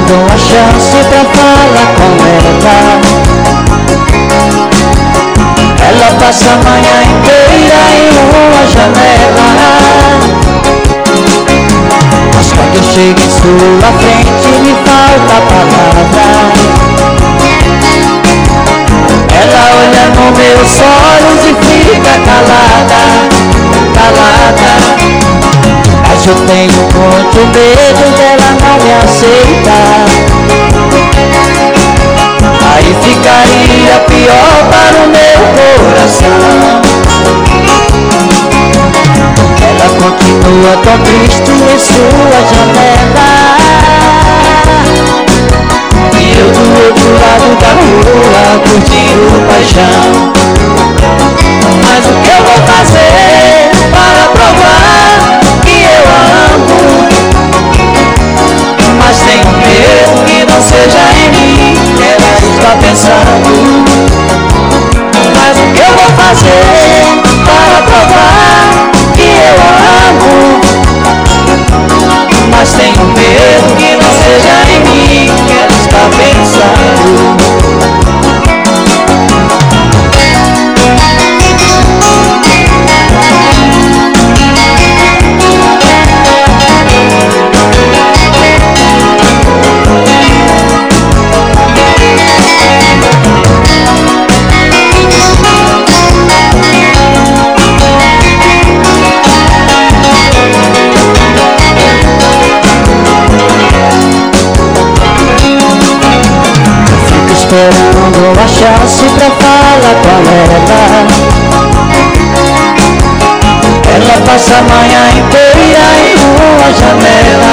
dou uma chance pra falar com ela. Ela passa a manhã inteira em uma janela, mas quando eu chego em sua frente me falta a palavra. Ela olha nos meus olhos e fica calada, calada. Mas eu tenho muito medo dela não me aceitar. Aí ficaria pior para o meu coração. Ela continua tão triste em sua janela, e eu do outro lado da rua curtindo paixão. Mas o que eu vou fazer para provar que eu amo? Mas tenho medo que não seja em mim que ela está pensando. Mas o que eu vou fazer para provar que eu amo? Mas tenho medo que não seja em mim que ela está pensando. Esperando uma chance pra falar com ela. Ela passa a manhã inteira em uma janela,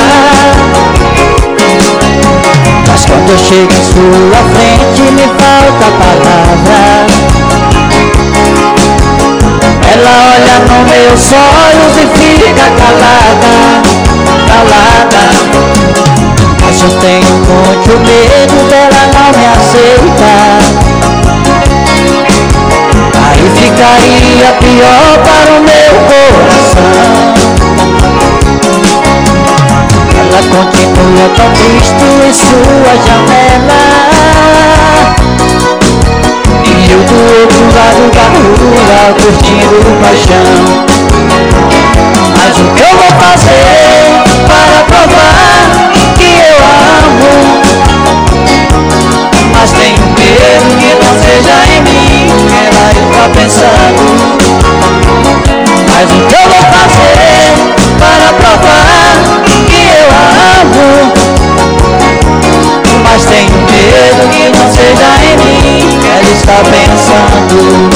mas quando eu chego em sua frente me falta a palavra. Ela olha nos meus olhos e fica calada, calada. Mas eu tenho muito medo dela não me aceitar. Aí ficaria pior para o meu coração. Ela continua tão triste em sua janela, e eu do outro lado da rua curtindo paixão. Mas o que eu vou fazer para provar que eu amo? Mas tenho medo que não seja em mim que ela está pensando. Mas o que eu vou fazer para provar que eu amo? Mas tenho medo que não seja em mim que ela está pensando.